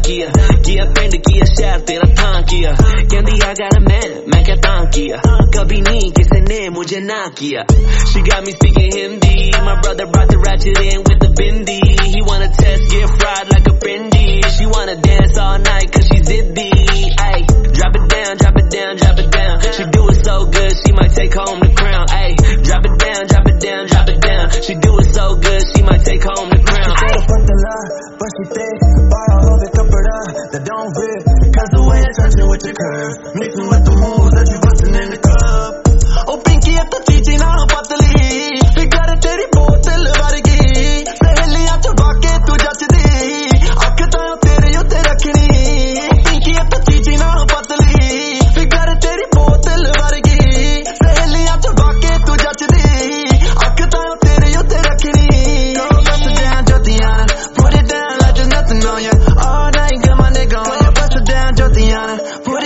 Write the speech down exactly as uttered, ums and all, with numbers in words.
किया किया पिंड किया शहर तेरा थां किया कहंदी I got a man मैं क्या तां किया कभी नहीं किसी ने मुझे ना किया She got me speaking Hindi my brother brought the ratchet in with the bindi he wanna test get fried like a pindi she wanna dance all night cause she's ziddy ay drop it down drop it down drop it down she do it so good she might take home the crown ay drop it down drop it down drop it down she do it so good she might take home the crown but she thick borrow all the kapda that don't fit cause the way it's touching with your curve mixing with the moves that you busting in the club oh pinky at the chichi na patli figure teri botal vargi saheliya chaba ke tu jachdi akh ta tere utte rakhni pinky at the chichi na patli figure teri botal vargi saheliya chaba ke tu jachdi akh ta tere utte rakhni Put it down like there's nothing on ya. All night, got my nigga on ya. Bust it down, Jothiana.